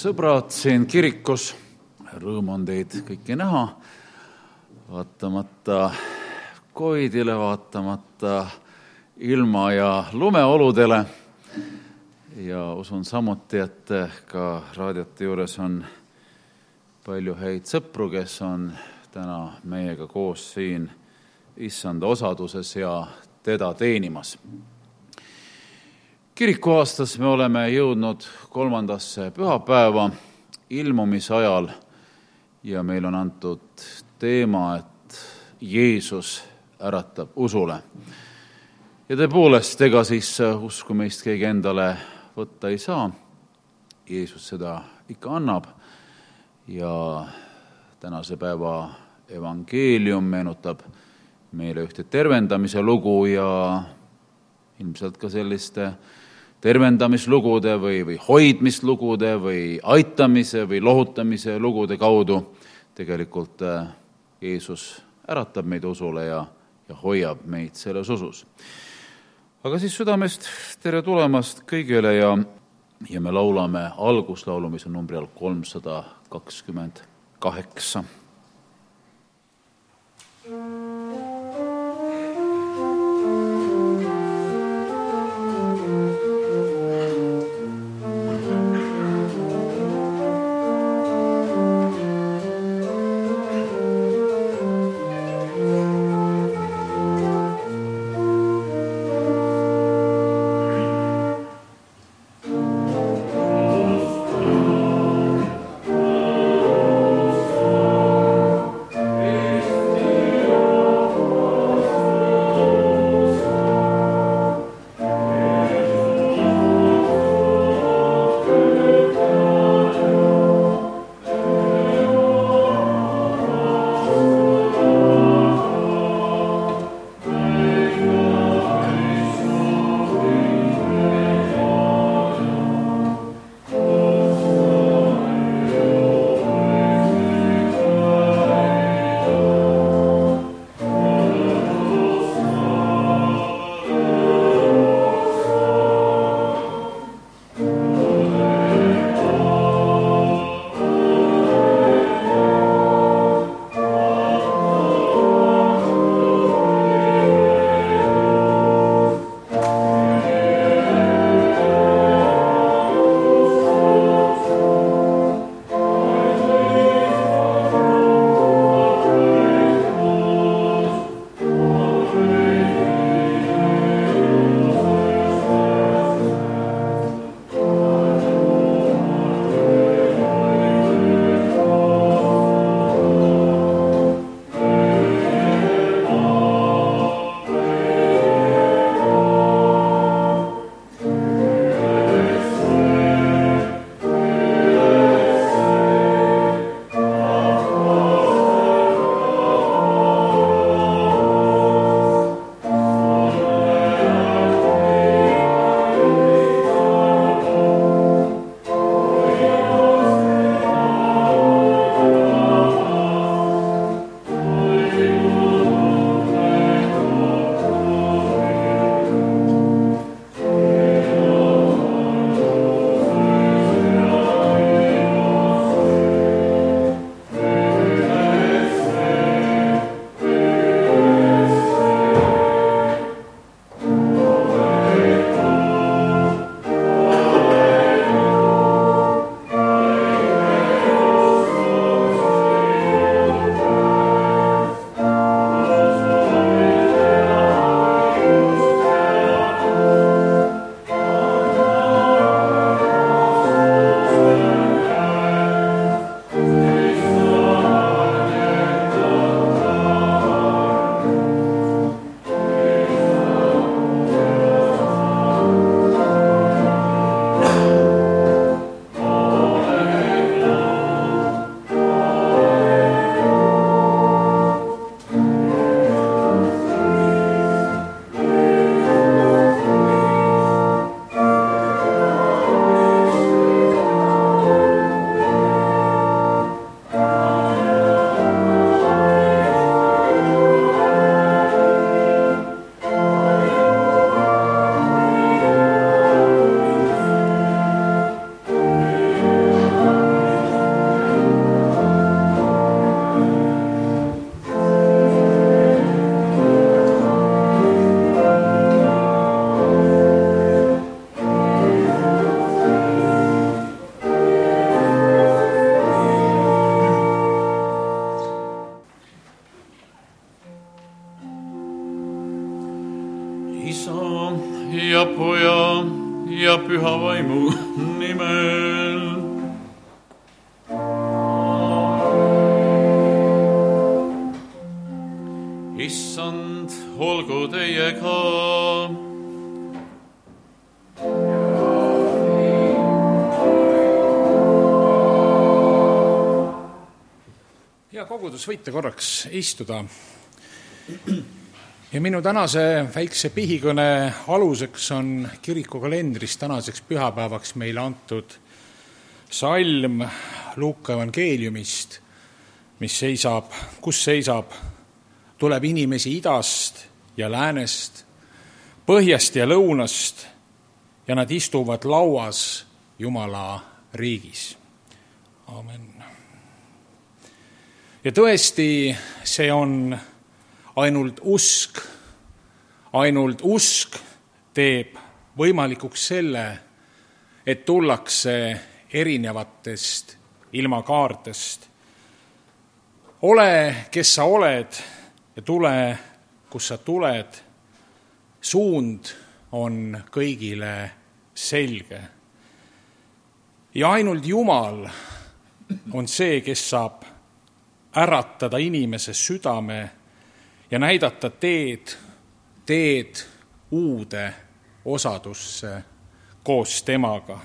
sõbrad siin kirikus, rõõm on teid kõiki näha, vaatamata COVIDile, vaatamata ilma ja lumeoludele. Ja usun samuti, et ka raadiote juures on palju häid sõpru, kes on täna meiega koos siin issanda osaduses ja teda teenimas. Kirikuaastas me oleme jõudnud 3. pühapäeva ilmumisajal ja meil on antud teema, et Jeesus äratab usule. Ja tõepoolest, ega siis usku meist keegi endale võtta ei saa. Jeesus seda ikka annab ja tänase päeva evangeelium meenutab meile ühte tervendamise lugu ja ilmselt ka selliste tervendamislugude või hoidmislugude või aitamise või lohutamise lugude kaudu tegelikult Jeesus äratab meid usule ja hoiab meid selles usus. Aga siis südamest tere tulemast kõigile ja me laulame alguslaulu, mis on numbri all 328. Amen. olgu teiega. Ja kogudus, võite korraks istuda. Ja minu tänase väikse pihikõne aluseks on kirikukalendris tänaseks pühapäevaks meile antud salm Luuka evangeeliumist, kus seisab: tuleb inimesi idast ja läänest, põhjast ja lõunast ja nad istuvad lauas Jumala riigis. Amen. Ja tõesti, see on ainult usk teeb võimalikuks selle, et tullakse erinevatest ilmakaartest. Ole, kes sa oled ja tule, kus sa tuled. Suund on kõigile selge. Ja ainult Jumal on see, kes saab äratada inimese südame ja näidata teed uude osadusse koos temaga.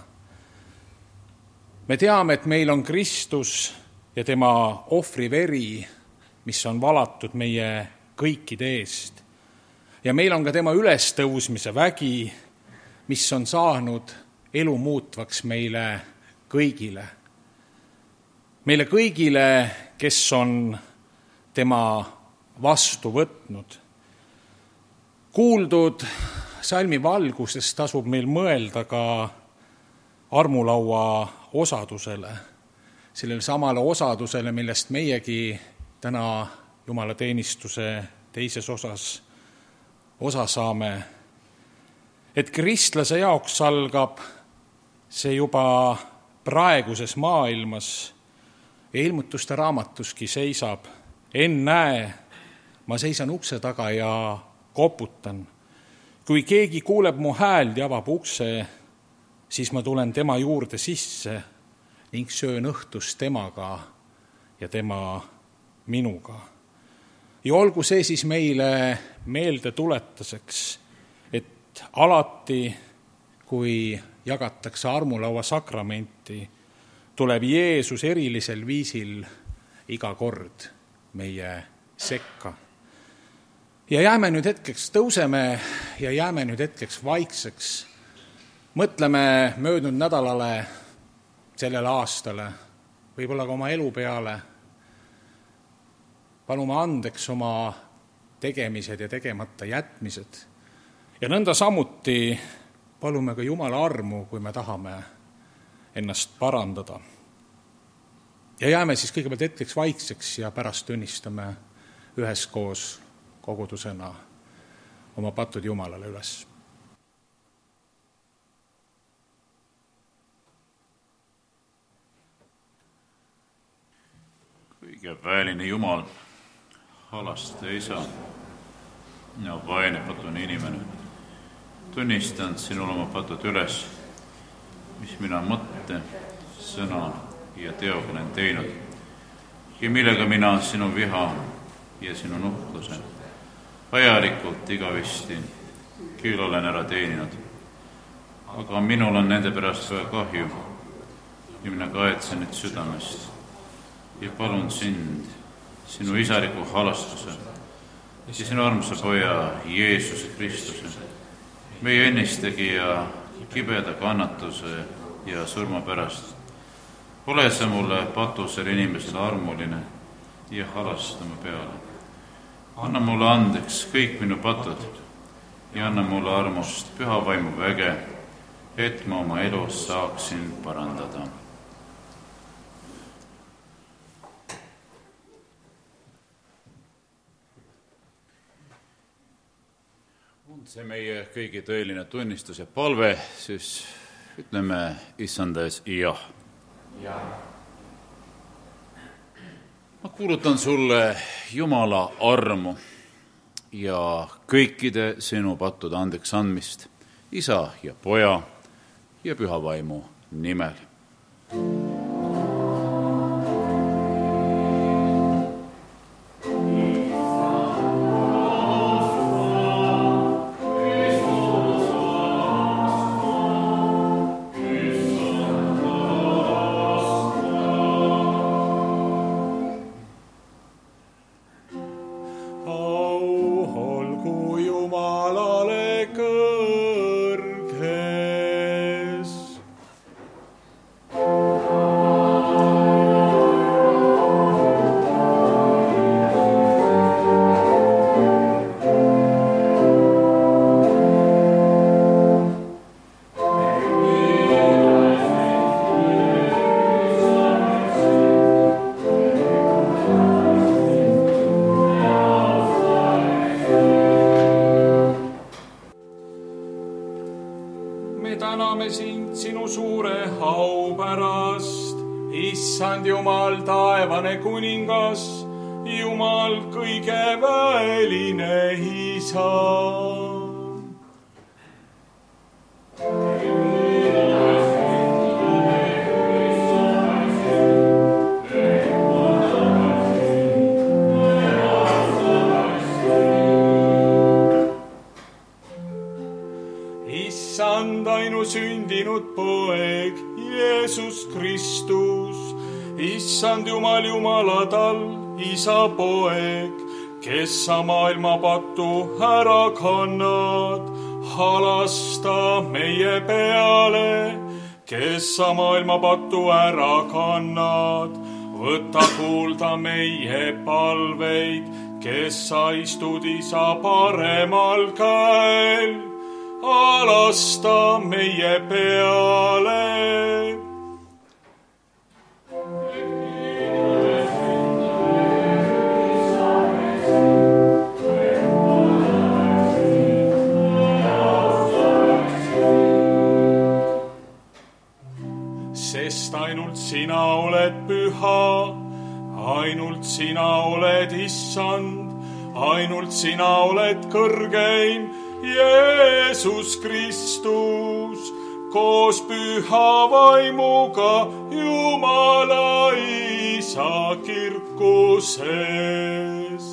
Me teame, et meil on Kristus ja tema ohvriveri, mis on valatud meie kõikide eest. Ja meil on ka tema ülestõusmise vägi, mis on saanud elu muutvaks meile kõigile. Meile kõigile, kes on tema vastu võtnud. Kuuldud salmi valguses tasub meil mõelda ka armulaua osadusele, sellele samale osadusele, millest meiegi täna jumalateenistuse teises osas osa saame. Et kristlase jaoks algab see juba praeguses maailmas ja Ilmutuste raamatuski seisab: ennäe, ma seisan ukse taga ja koputan. Kui keegi kuuleb mu häält ja avab ukse, siis ma tulen tema juurde sisse ning söön õhtust temaga ja tema minuga. Ja olgu see siis meile meelde tuletuseks, et alati, kui jagatakse armulaua sakramenti, tuleb Jeesus erilisel viisil iga kord meie sekka. Ja jääme nüüd hetkeks, tõuseme ja jääme nüüd hetkeks vaikseks. Mõtleme möödunud nädalale, sellele aastale, võib-olla ka oma elu peale. Palume andeks oma tegemised ja tegemata jätmised. Ja nõnda samuti palume ka Jumala armu, kui me tahame ennast parandada. Ja jääme siis kõigepealt hetkeks vaikseks ja pärast tunnistame üheskoos kogudusena oma patud Jumalale üles. Kõige väeline Jumal, halaste isa ja vaene patune inimene, tunnistan sinul oma patud üles, mis mina mõtte, sõna ja teoga olen teinud ja millega mina sinu viha ja sinu nuhtluse ajalikult igavesti küll olen ära teeninud. Aga minul on nende pärast väga kahju ja mina kaetsen nüüd südamest ja palun sind, sinu isariku halastuse ja sinu armsa poja Jeesuse Kristuse, meie õnnistegija kibeda kannatuse ja surma pärast. Ole sa mulle patusel inimesele armuline ja halastama peale. Anna mulle andeks kõik minu patud ja anna mulle armust püha vaimu väge, et ma oma elus saaksin parandada. On see meie kõigi tõeline tunnistus ja palve, siis ütleme issanda ees jah. Ja. Ma kuulutan sulle Jumala armu ja kõikide sinu pattude andeks andmist isa ja poja ja püha vaimu nimel. issand Jumal, taevane kuningas, Jumal kõige väeline isa. Issand ainusündinud poeg, Jeesus Kristus, issand Jumal, Jumalatal, isa poeg, kes sa maailma pattu ära kannad, halasta meie peale, kes sa maailma pattu ära kannad, võta kuulda meie palveid, kes sa istud isa paremal käel, halasta meie peale. Sest ainult sina oled püha, ainult sina oled issand, ainult sina oled kõrgeim, Jeesus Kristus, koos püha vaimuga Jumala isa kirkuses.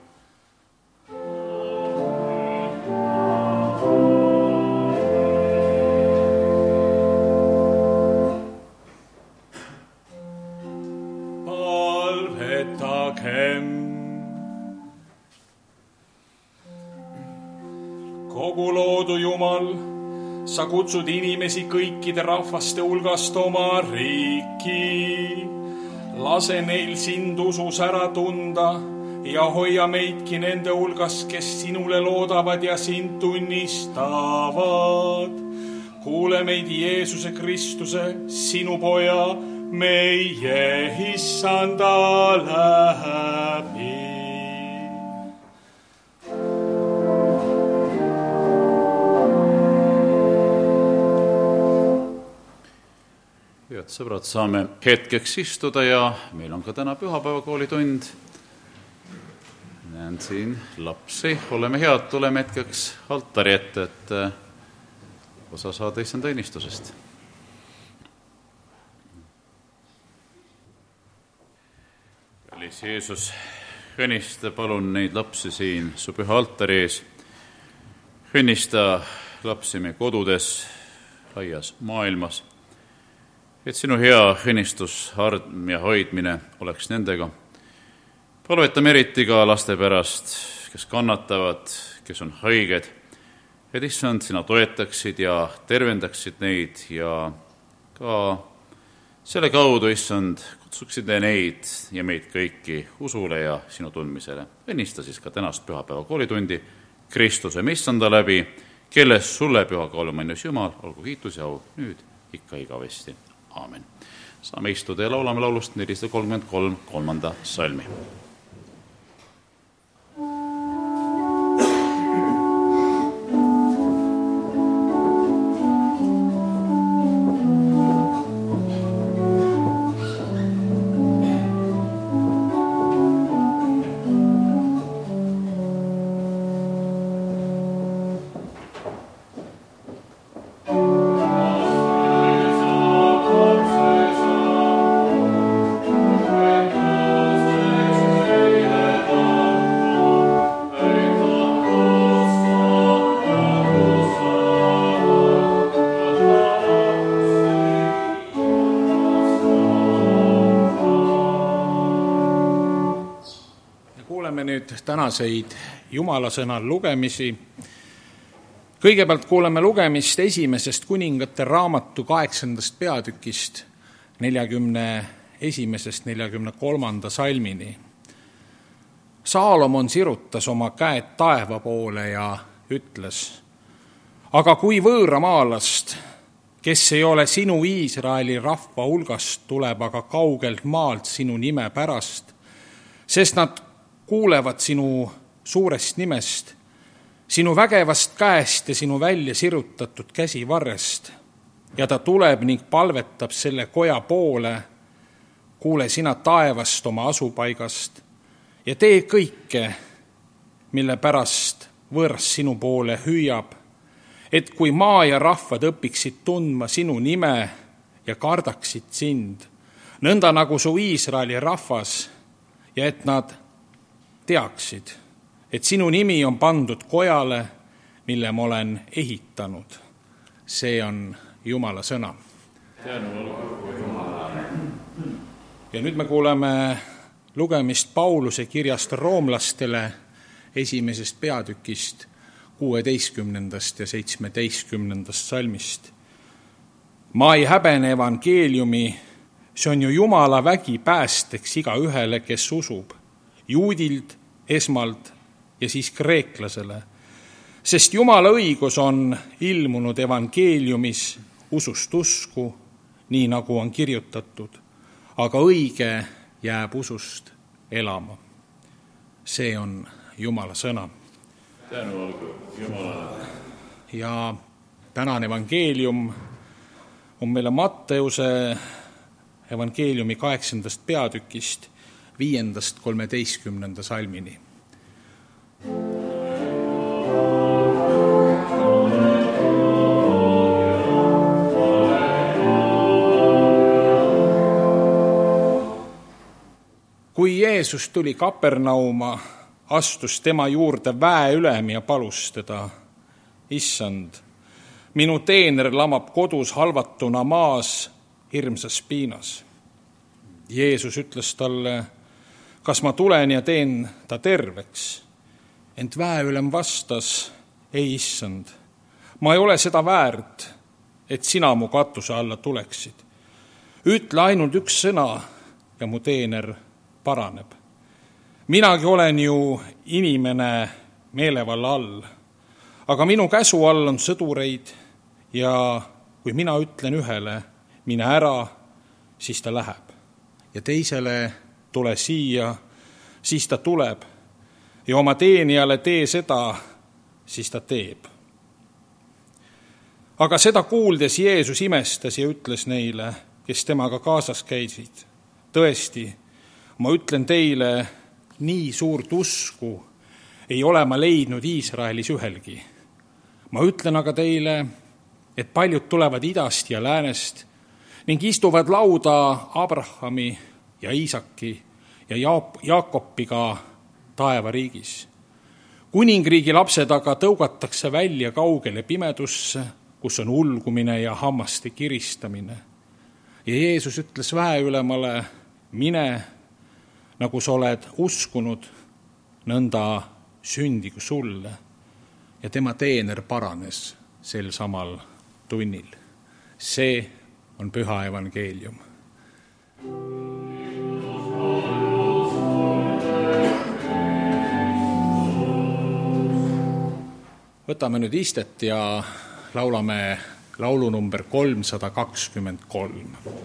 Kogu loodu Jumal, sa kutsud inimesi kõikide rahvaste hulgast oma riiki. Lase neil sind usus ära tunda ja hoia meidki nende hulgas, kes sinule loodavad ja sind tunnistavad. Kuule meid Jeesuse Kristuse, sinu poja, meie issanda läbi. Head sõbrad, saame hetkeks istuda ja meil on ka täna pühapäevakoolitund. Näen siin lapsi, oleme head, tuleme hetkeks altari ette, et osa saada issanda õnnistusest. Kallis Jeesus, õnnista palun neid lapsi siin su püha altari ees. Õnnista lapsi meie kodudes, laias maailmas, et sinu hea õnnistus, arm ja hoidmine oleks nendega. Palvetame eriti ka laste pärast, kes kannatavad, kes on haiged, et issand, sina toetaksid ja tervendaksid neid ja ka selle kaudu, issand, kutsuksid neid ja meid kõiki usule ja sinu tundmisele. Õnnista siis ka tänast pühapäeva koolitundi Kristuse issanda läbi, kelles sulle püha kaulumainus Jumal, olgu kiitus ja au nüüd ikka igavesti. Aamen. Saame istuda ja laulame laulust 433 kolmanda salmi. Tänaseid Jumala sõnal lugemisi. Kõigepealt kuuleme lugemist esimesest kuningate raamatu 8. peatükist 41.–43. salmini. Saalomon sirutas oma käed taeva poole ja ütles: aga kui võõramaalast, kes ei ole sinu Iisraeli rahva hulgast, tuleb aga kaugelt maalt sinu nime pärast, sest nad kuulevad sinu suurest nimest, sinu vägevast käest ja sinu välja sirutatud käsivarrest, ja ta tuleb ning palvetab selle koja poole, kuule sina taevast oma asupaigast ja tee kõike, mille pärast võõras sinu poole hüüab, et kui maa ja rahvad õpiksid tundma sinu nime ja kardaksid sind, nõnda nagu su Iisraeli rahvas, ja et nad teaksid, et sinu nimi on pandud kojale, mille ma olen ehitanud. See on Jumala sõna. Ja nüüd me kuuleme lugemist Pauluse kirjast roomlastele 1. peatükist 16. ja 17. salmist. Ma ei häbene evangeeliumi, see on ju Jumala vägi päästeks igaühele, kes usub, juudilt esmalt ja siis kreeklasele. Sest Jumala õigus on ilmunud evangeeliumis usust usku, nii nagu on kirjutatud, aga õige jääb usust elama. See on Jumala sõna. Tänu olgu Jumalale. Ja tänane evangeelium on meile Matteuse evangeeliumi 8. peatükist 5.–13. salmini. Kui Jeesus tuli Kapernauma, astus tema juurde väeülem ja palus teda, Issand, minu teener lamab kodus halvatuna maas hirmsas piinas. Jeesus ütles talle, kas ma tulen ja teen ta terveks? Ent väeülem vastas, ei Issand, ma ei ole seda väärt, et sina mu katuse alla tuleksid. Ütle ainult üks sõna ja mu teener paraneb. Minagi olen ju inimene meelevalla all, aga minu käsu all on sõdureid ja kui mina ütlen ühele, mine ära, siis ta läheb. Ja teisele, tule siia, siis ta tuleb. Ja oma teenijale tee seda, siis ta teeb. Aga seda kuuldes Jeesus imestas ja ütles neile, kes temaga kaasas käisid. Tõesti, ma ütlen teile, nii suurt usku ei ole ma leidnud Iisraelis ühelgi. Ma ütlen aga teile, et paljud tulevad idast ja läänest ning istuvad lauda Abrahami ja Iisaki ja Jaakopiga taevariigis. Kuningriigi lapsed aga tõugatakse välja kaugele pimedusse, kus on ulgumine ja hammaste kiristamine. Ja Jeesus ütles väeülemale, mine, nagu sa oled uskunud, nõnda sündigu sulle. Ja tema teener paranes sel samal tunnil. See on püha evangeelium. Võtame nüüd istet ja laulame laulu number 323.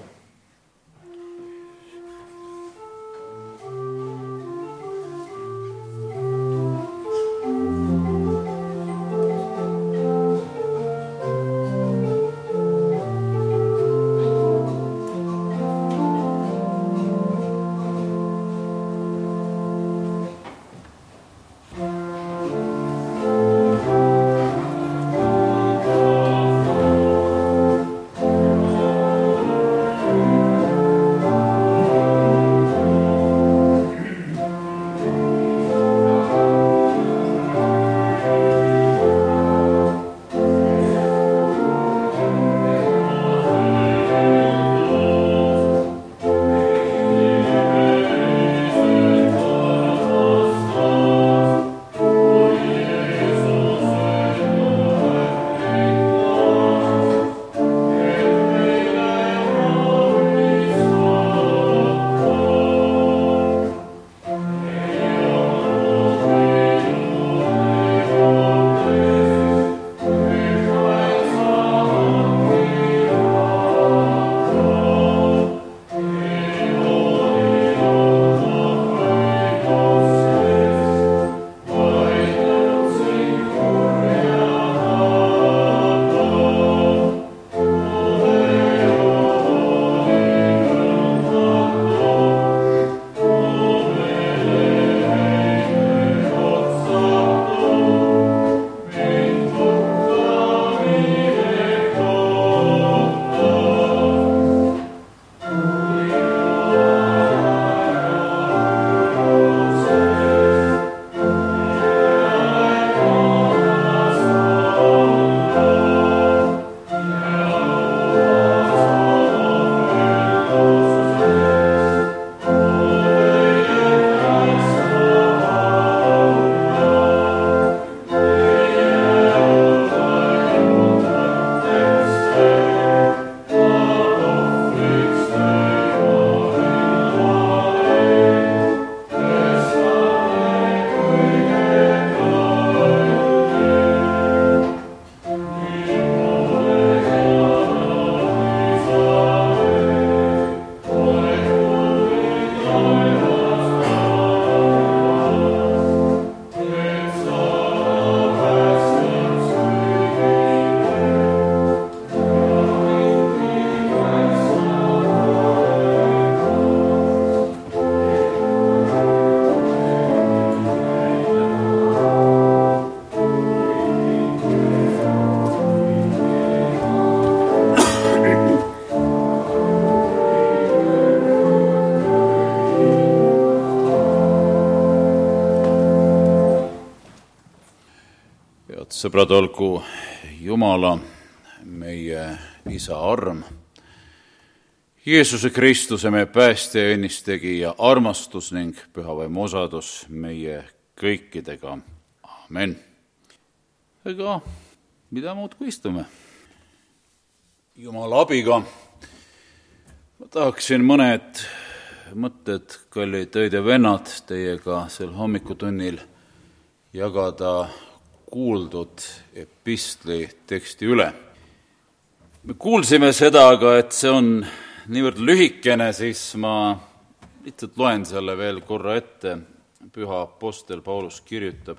sõbrad, olgu Jumala, meie Isa arm, Jeesuse Kristuse, meie päästja ja õnnistegija armastus ning püha vaimu osadus meie kõikidega. Amen. Ega mida muud kui istume? Jumala abiga ma tahaksin mõned mõtted, kallid õed ja vennad, teiega sel hommikutunnil jagada kuuldud epistli teksti üle. Me kuulsime seda, aga et see on niivõrd lühikene, siis ma lihtsalt loen selle veel korra ette. Püha apostel Paulus kirjutab: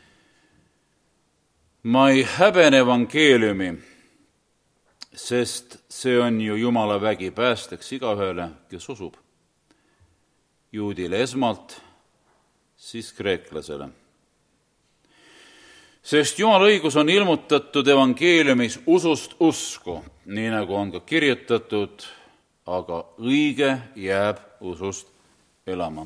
ma ei häbene evangeeliumi, sest see on ju Jumala vägi päästeks igaühele, kes usub. Juudile esmalt, siis kreeklasele. Sest Jumala õigus on ilmutatud evangeeliumis usust usku, nii nagu on ka kirjutatud, aga õige jääb usust elama.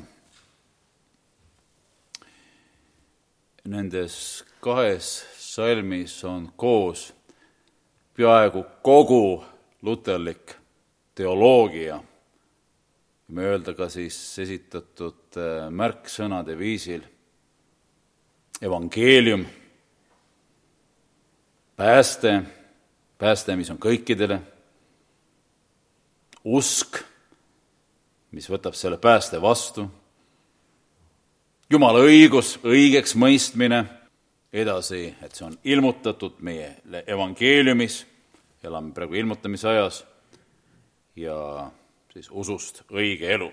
Nendes kahes salmis on koos peaaegu kogu luterlik teoloogia. Me öelda ka siis esitatud märksõnade viisil: evangeelium, pääste, mis on kõikidele, usk, mis võtab selle pääste vastu, Jumala õigus, õigeks mõistmine, edasi, et see on ilmutatud meie evangeeliumis, elame praegu ilmutamise ajas, ja siis usust õige elu.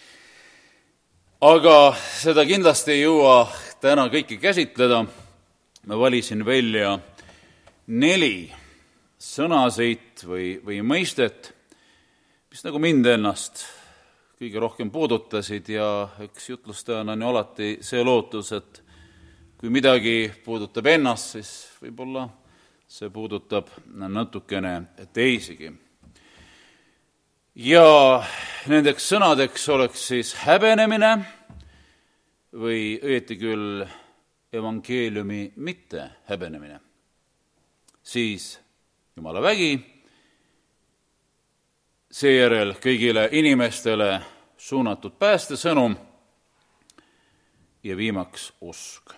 Aga seda kindlasti ei jõua täna kõiki käsitleda. Ma valisin välja 4 sõnasid või mõistet, mis nagu mind ennast kõige rohkem puudutasid, ja eks jutlustajana on ju alati see lootus, et kui midagi puudutab ennast, siis võib-olla see puudutab natukene teisigi. Ja nendeks sõnadeks oleks siis häbenemine või õieti küll evangeeliumi mitte häbenemine. Siis Jumala vägi, seejärel kõigile inimestele suunatud päästesõnum ja viimaks usk.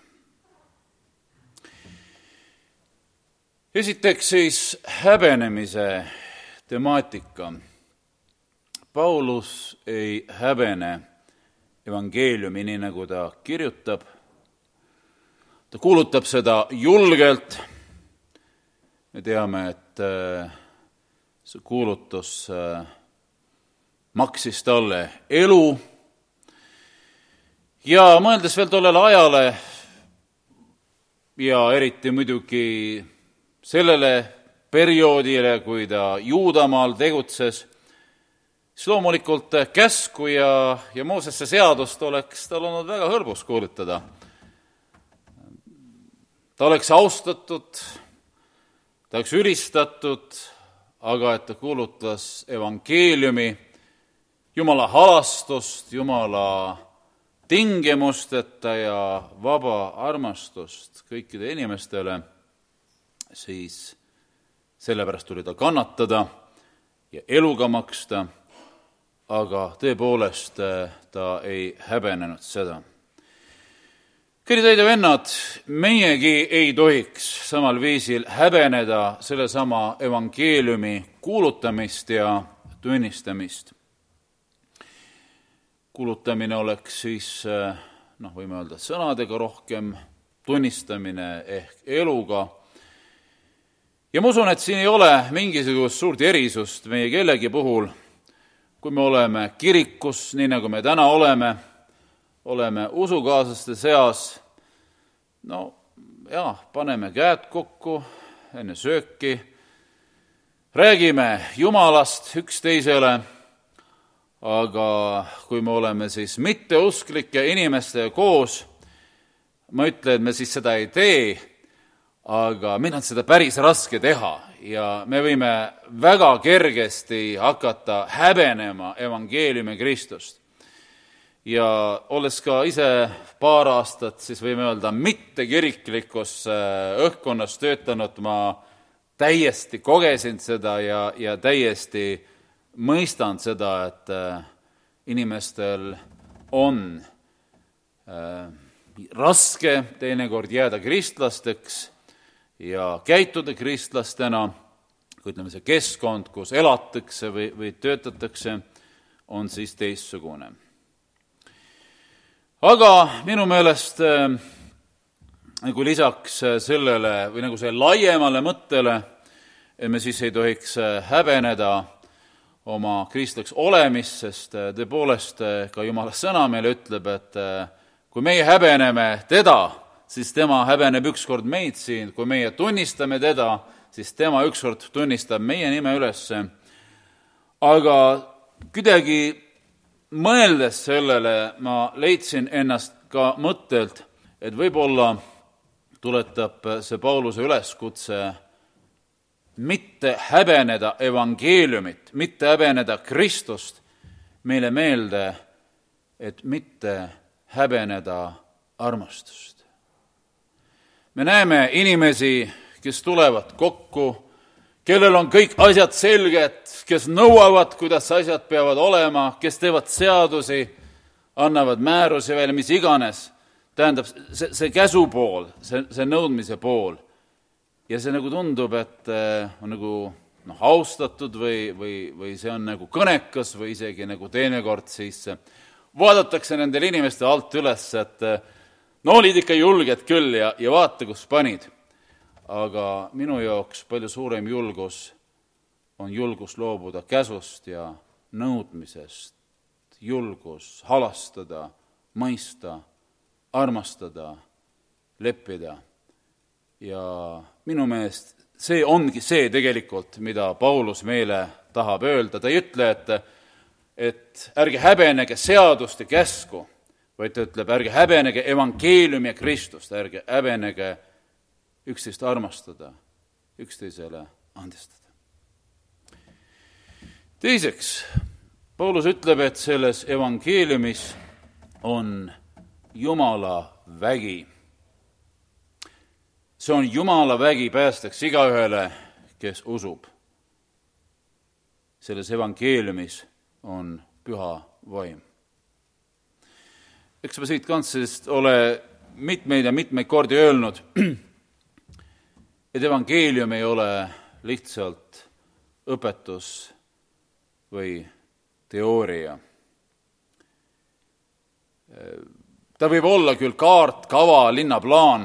Esiteks siis häbenemise temaatika. Paulus ei häbene evangeeliumi, nii nagu ta kirjutab. Ta kuulutab seda julgelt. Me teame, et see kuulutus maksis talle elu. Ja mõeldes veel tollele ajale ja eriti muidugi sellele perioodile, kui ta Juudamaal tegutses, siis loomulikult käsku ja Moosesse seadust oleks tal olnud väga hõlbus kuulutada. Ta oleks austatud, ta oleks ülistatud, aga et ta kuulutas evangeeliumi, Jumala halastust, Jumala tingimusteta ja vaba armastust kõikide inimestele, siis sellepärast tuli ta kannatada ja eluga maksta, aga tõepoolest ta ei häbenenud seda. Kallid õed ja vennad, meiegi ei tohiks samal viisil häbeneda sellesama evangeeliumi kuulutamist ja tunnistamist. Kuulutamine oleks siis, võime öelda, sõnadega rohkem, tunnistamine ehk eluga. Ja ma usun, et siin ei ole mingisugust suurt erisust meie kellegi puhul, kui me oleme kirikus, nii nagu me täna oleme usukaaslaste seas, paneme käed kokku enne sööki, räägime Jumalast üksteisele, aga kui me oleme siis mitteusklike inimestega koos, ma ütlen, et me siis seda ei tee, aga meil on seda päris raske teha ja me võime väga kergesti hakata häbenema evangeeliumi Kristust. ja olles ka ise paar aastat, siis võime öelda, mitte kiriklikus õhkkonnas töötanud, ma täiesti kogesin seda ja täiesti mõistan seda, et inimestel on raske teinekord jääda kristlasteks ja käituda kristlastena, kui ütleme, see keskkond, kus elatakse või töötatakse, on siis teistsugune. Aga minu meelest nagu lisaks sellele või nagu see laiemale mõttele, me siis ei tohiks häbeneda oma kristlaks olemist, sest tõepoolest ka Jumala sõna meile ütleb, et kui meie häbeneme teda, siis tema häbeneb ükskord meid siin, kui meie tunnistame teda, siis tema ükskord tunnistab meie nime üles. Aga kuidagi mõeldes sellele ma leidsin ennast ka mõttelt, et võib-olla tuletab see Pauluse üleskutse mitte häbeneda evangeeliumit, mitte häbeneda Kristust meile meelde, et mitte häbeneda armastust. Me näeme inimesi, kes tulevad kokku, kellel on kõik asjad selged, kes nõuavad, kuidas asjad peavad olema, kes teevad seadusi, annavad määrusi veel, mis iganes. Tähendab, see käsu pool, see nõudmise pool. Ja see nagu tundub, et on nagu austatud või see on nagu kõnekas või isegi nagu teinekord siis vaadatakse nendel inimeste alt üles, et olid ikka julged küll ja vaata, kus panid. Aga minu jaoks palju suurem julgus on julgus loobuda käsust ja nõudmisest, julgus halastada, mõista, armastada, leppida. Ja minu meelest see ongi see tegelikult, mida Paulus meile tahab öelda. Ta ei ütle, et ärge häbenege seadust ja käsku, vaid ta ütleb, ärge häbenege evangeeliumi ja Kristust, ärge häbenege üksteist armastada, üksteisele andestada. Teiseks, Paulus ütleb, et selles evangeeliumis on Jumala vägi. See on Jumala vägi päästeks igaühele, kes usub. Selles evangeeliumis on püha vaim. Eks ma siit kantsest ole mitmeid ja mitmeid kordi öelnud, et evangeelium ei ole lihtsalt õpetus või teooria. Ta võib olla küll kaart, kava, linnaplaan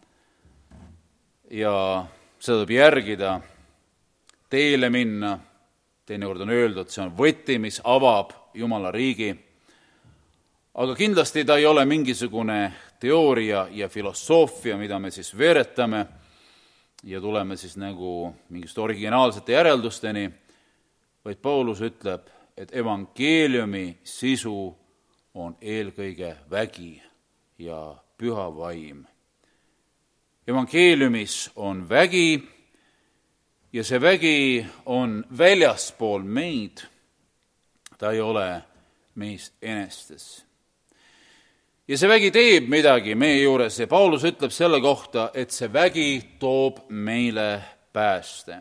ja seda tuleb järgida, teele minna, teinekord on öeldud, see on võti, mis avab Jumala riigi, aga kindlasti ta ei ole mingisugune teooria ja filosoofia, mida me siis veeretame ja tuleme siis nagu mingist originaalsete järeldusteni, vaid Paulus ütleb, et evangeeliumi sisu on eelkõige vägi ja püha vaim. Evangeeliumis on vägi ja see vägi on väljaspool meid, ta ei ole meist enestes. Ja see vägi teeb midagi meie juures ja Paulus ütleb selle kohta, et see vägi toob meile pääste.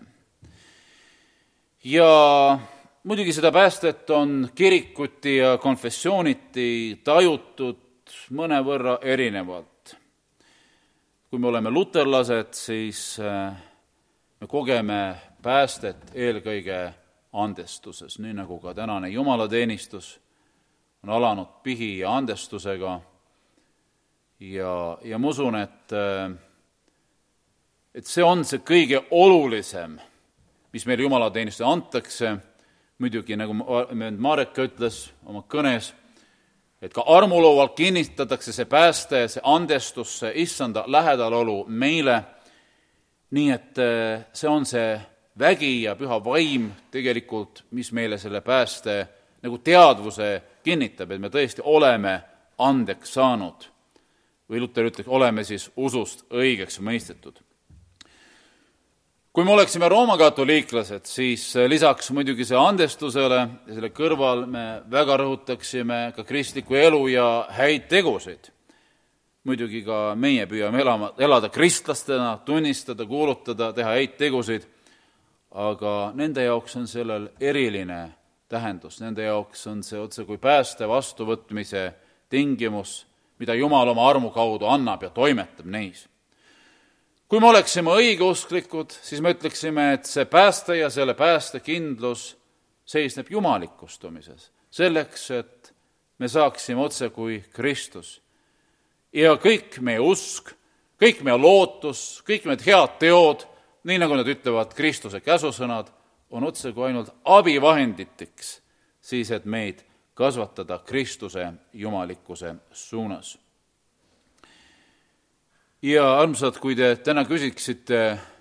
Ja muidugi seda päästet on kirikuti ja konfessiooniti tajutud mõnevõrra erinevalt. Kui me oleme luterlased, siis me kogeme päästet eelkõige andestuses, nii nagu ka tänane jumalateenistus on alanud pihi ja andestusega. Ja ma usun, et see on see kõige olulisem, mis meile jumalateenistuse antakse. Muidugi, nagu Marek ütles oma kõnes, et ka armuloovalt kinnitatakse see pääste, see andestus, see issanda lähedalolu meile, nii et see on see vägi ja püha vaim tegelikult, mis meile selle pääste nagu teadvuse kinnitab, et me tõesti oleme andeks saanud. Või Luter ütleks, oleme siis usust õigeks mõistetud. Kui me oleksime Rooma katoliiklased, siis lisaks muidugi see andestusele ja selle kõrval me väga rõhutaksime ka kristlikku elu ja häid tegusid. Muidugi ka meie püüame elada kristlastena, tunnistada, kuulutada, teha häid tegusid, aga nende jaoks on sellel eriline tähendus, nende jaoks on see otse kui pääste vastuvõtmise tingimus, mida Jumal oma armu kaudu annab ja toimetab neis. Kui me oleksime õigeusklikud, siis me ütleksime, et see pääste ja selle päästekindlus seisneb jumalikustumises, selleks, et me saaksime otse kui Kristus. Ja kõik meie usk, kõik meie lootus, kõik need head teod, nii nagu nad ütlevad Kristuse käsusõnad, on otse kui ainult abivahenditeks, siis et meid kasvatada Kristuse jumalikkuse suunas. Ja armsad, kui te täna küsiksite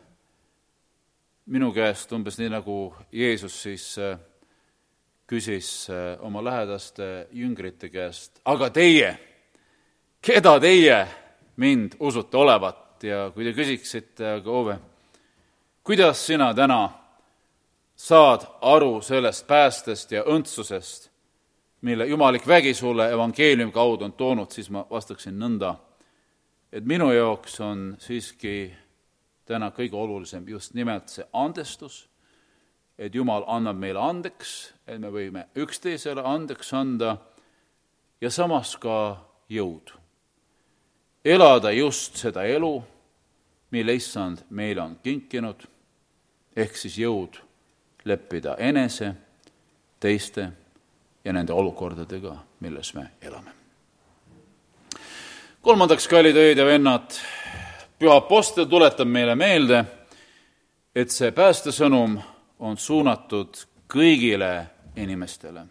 minu käest umbes nii, nagu Jeesus siis küsis oma lähedaste jüngrite käest, aga teie, keda teie mind usute olevat? Ja kui te küsiksite, aga Ove, kuidas sina täna saad aru sellest päästest ja õndsusest, mille jumalik vägi sulle evangeeliumi kaudu on toonud, siis ma vastaksin nõnda, et minu jaoks on siiski täna kõige olulisem just nimelt see andestus, et Jumal annab meile andeks, et me võime üksteisele andeks anda ja samas ka jõud. Elada just seda elu, mille Issand meile on kinkinud, ehk siis jõud leppida enese, teiste ja nende olukordadega, milles me elame. Kolmandaks, kallid õed ja vennad, Püha Apostel tuletab meile meelde, et see päästesõnum on suunatud kõigile inimestele.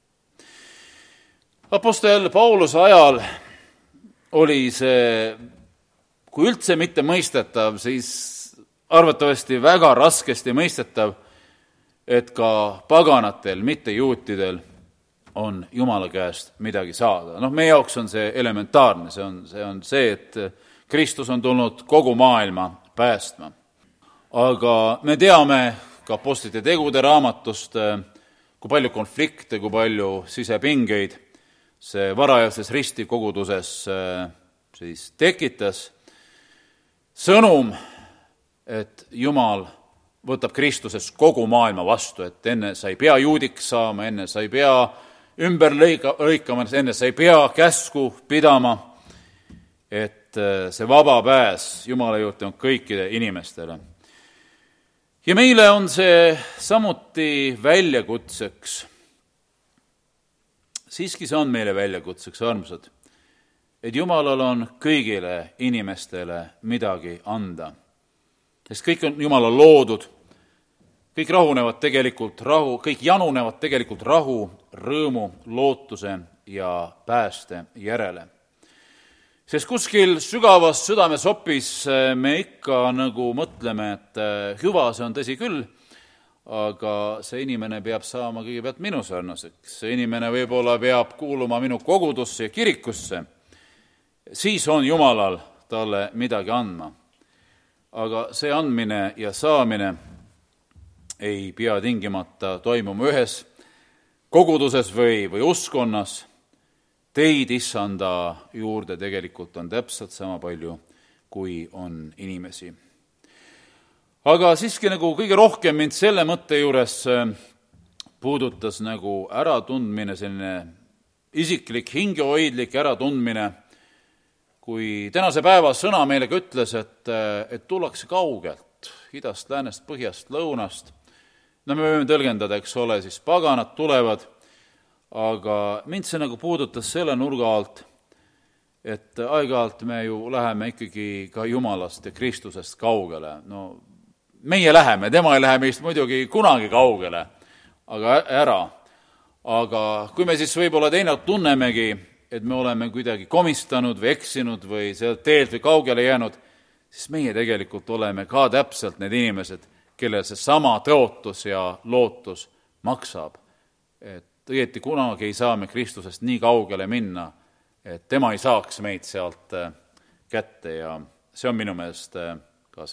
Apostel Pauluse ajal oli see, kui üldse mitte mõistetav, siis arvatavasti väga raskesti mõistetav, et ka paganatel, mitte juutidel, on Jumala käest midagi saada. Meie jaoks on see elementaarne, see on see, et Kristus on tulnud kogu maailma päästma. Aga me teame ka apostlite tegude raamatust, kui palju konflikte, kui palju sisepingeid see varajases ristikoguduses siis tekitas. Sõnum, et Jumal võtab Kristuses kogu maailma vastu, et enne sa ei pea juudiks saama, enne sa ei pea ümber lõikama, enne sa ei pea käsku pidama, et see vaba pääs Jumala juurde on kõikide inimestele. Ja meile on see samuti väljakutseks. Siiski see on meile väljakutseks, armsad, et Jumalal on kõigile inimestele midagi anda. Sest kõik on Jumala loodud, kõik rahunevad tegelikult rahu, kõik janunevad tegelikult rahu, rõõmu, lootuse ja pääste järele. Sest kuskil sügavas südamesopis me ikka nagu mõtleme, et hüva, see on tõsi küll, aga see inimene peab saama kõigepealt minu sarnaseks. See inimene võib-olla peab kuuluma minu kogudusse ja kirikusse. Siis on Jumalal talle midagi andma. Aga see andmine ja saamine ei pea tingimata toimuma ühes koguduses või uskonnas. Teid Issanda juurde tegelikult on täpselt sama palju, kui on inimesi. Aga siiski nagu kõige rohkem mind selle mõtte juures puudutas nagu äratundmine, selline isiklik, hingehoidlik äratundmine, kui tänase päeva sõna meile ka ütles, et tullakse kaugelt, idast, läänest, põhjast, lõunast. Me võime tõlgendada, eks ole, siis paganad tulevad, aga mind see nagu puudutas selle nurga alt, et aeg-ajalt me ju läheme ikkagi ka Jumalast ja Kristusest kaugele. Meie läheme, tema ei lähe meist muidugi kunagi kaugele, aga ära. Aga kui me siis võib-olla teinekord tunnemegi, et me oleme kuidagi komistanud või eksinud või sealt teelt või kaugele jäänud, siis meie tegelikult oleme ka täpselt need inimesed, kellel see sama tõotus ja lootus maksab. Et õieti kunagi ei saa me Kristusest nii kaugele minna, et tema ei saaks meid sealt kätte ja see on minu meelest ka see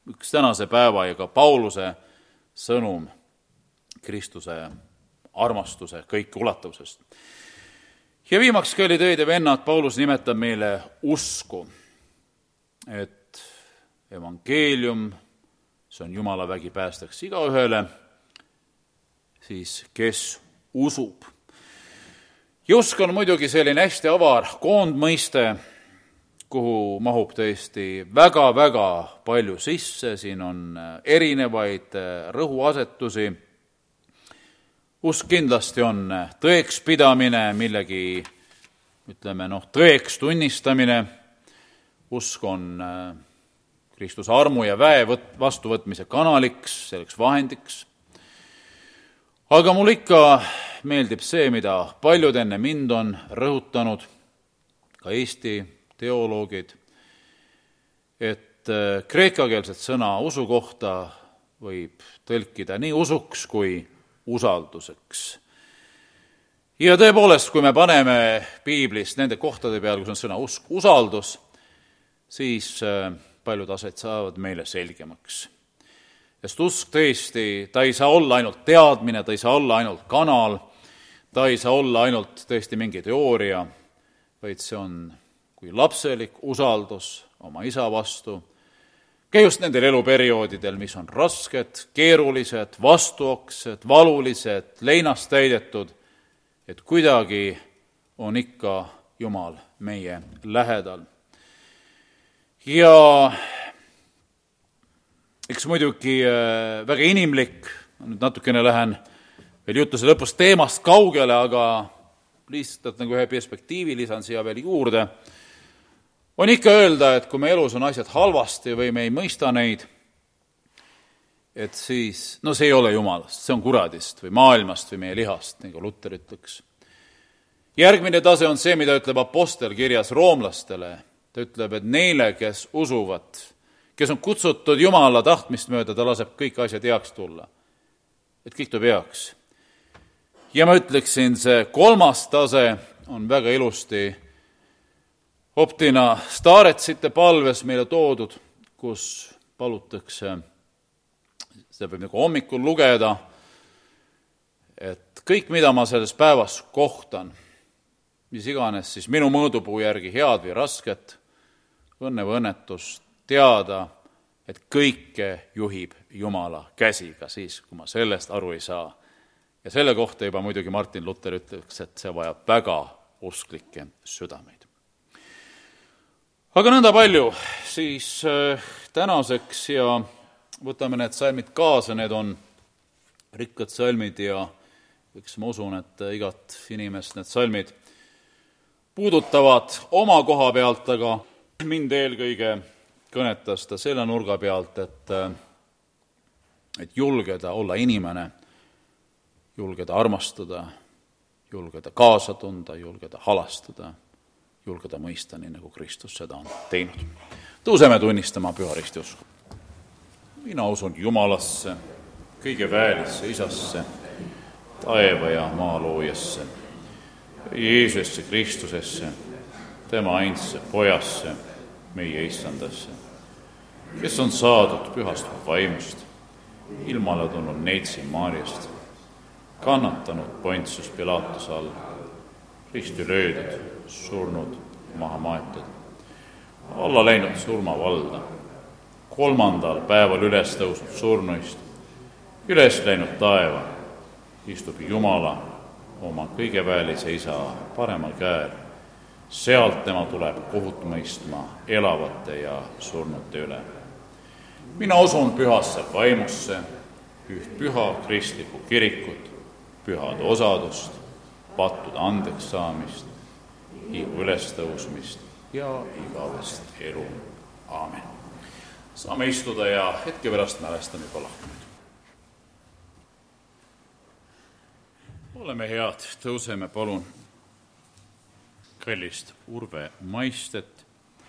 üks tänase päeva ja ka Pauluse sõnum Kristuse armastuse kõikeulatavusest. Ja viimaks, kallid õed ja vennad, Paulus nimetab meile usku, et evangeelium, see on Jumala vägi päästaks igaühele, siis kes usub. Ja usk on muidugi selline hästi avar koondmõiste, kuhu mahub tõesti väga-väga palju sisse, siin on erinevaid rõhuasetusi. Usk kindlasti on tõeks pidamine, millegi, tõeks tunnistamine. Usk on Kristuse armu ja väe vastuvõtmise kanaliks, selleks vahendiks. Aga mul ikka meeldib see, mida paljud enne mind on rõhutanud, ka Eesti teoloogid, et kreekakeelset sõna usu kohta võib tõlkida nii usuks kui usalduseks. Ja tõepoolest, kui me paneme piiblist nende kohtade peal, kus on sõna usk, usaldus, siis paljud asjad saavad meile selgemaks. Sest usk tõesti, ta ei saa olla ainult teadmine, ta ei saa olla ainult kanal, ta ei saa olla ainult tõesti mingi teooria, vaid see on kui lapselik usaldus oma isa vastu, ka just nendel eluperioodidel, mis on rasked, keerulised, vastuoksed, valulised, leinast täidetud, et kuidagi on ikka Jumal meie lähedal. Ja eks muidugi väga inimlik, nüüd natukene lähen veel jutuse lõpus teemast kaugele, aga lihtsalt nagu ühe perspektiivi lisan siia veel juurde, on ikka öelda, et kui me elus on asjad halvasti või me ei mõista neid, et siis, see ei ole Jumalast, see on kuradist või maailmast või meie lihast, nagu Luter ütleks. Järgmine tase on see, mida ütleb apostel kirjas roomlastele. Ta ütleb, et neile, kes usuvad, kes on kutsutud Jumala tahtmist mööda, ta laseb kõik asjad heaks tulla. Et kõik tuleb heaks. Ja ma ütleksin, see kolmas tase on väga ilusti Optina Staretsite palves meile toodud, kus palutakse, seda võib nagu hommikul lugeda, et kõik, mida ma selles päevas kohtan, mis iganes siis minu mõõdupuu järgi head või rasket, õnne või õnnetust teada, et kõike juhib Jumala käsi ka siis, kui ma sellest aru ei saa. Ja selle kohta juba muidugi Martin Luther ütleks, et see vajab väga usklikke südameid. Aga nõnda palju siis tänaseks ja võtame need salmid kaasa, need on rikkad salmid ja eks ma usun, et igat inimest need salmid puudutavad oma koha pealt, aga mind eelkõige kõnetas ta selle nurga pealt, et julgeda olla inimene, julgeda armastada, julgeda kaasa tunda, julgeda halastada, julgeda mõista, nii nagu Kristus seda on teinud. Tõuseme tunnistama püha ristiusku. Mina usun Jumalasse, kõige väelisse isasse, taeva ja maa loojasse, Jeesusesse Kristusesse, tema ainsa pojasse, meie issandasse, kes on saadud pühast vaimust, ilmale tulnud Neitsi Maarjast, kannatanud Pontius Pilatuse all, risti löödud, surnud, maha maetud, alla läinud surmavalda, 3. päeval üles tõusnud surnuist, üles läinud taeva, istub Jumala oma kõigeväelise isa paremal käel. Sealt tema tuleb kohut mõistma elavate ja surnute üle. Mina usun pühasse vaimusse, üht püha kristlikku kirikut, pühade osadust, pattude andeks saamist, igu ülestõusmist ja igavest elu. Aamen. Saame istuda ja hetke pärast mälestame juba lahkunud. Oleme head, tõuseme palun kallist Urve Maistet.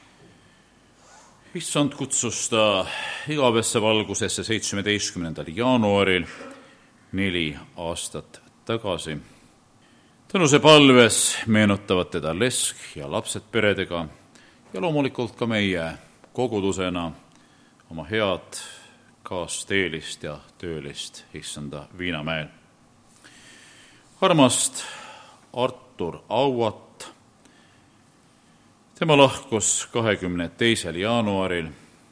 Issand kutsus ta igavesse valgusesse 17. jaanuaril 4 aastat tagasi. Tõnuse palves meenutavad teda lesk ja lapsed peredega ja loomulikult ka meie kogudusena oma head kaasteelist ja töölist issanda Viinamäel. Armast Artur Auat, tema lahkus 22. jaanuaril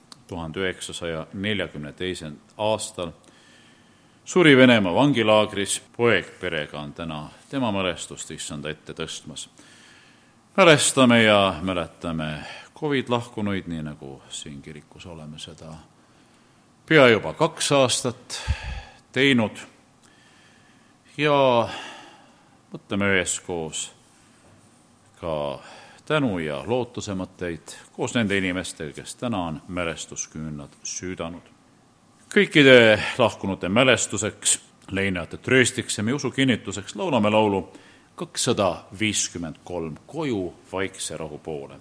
1942. aastal, suri Venemaa vangilaagris. Poegperega on täna tema mälestust issanda ette tõstmas. Mälestame ja mäletame Covid lahkunuid, nii nagu siin kirikus oleme seda pea juba 2 aastat teinud. Ja mõtleme üheskoos ka tänu ja lootuse mõtteid koos nende inimestega, kes täna on mälestusküünlad süüdanud. Kõikide lahkunute mälestuseks, leinajate trööstiks ja meie usu kinnituseks laulame laulu 253 Koju vaikse rahu poole.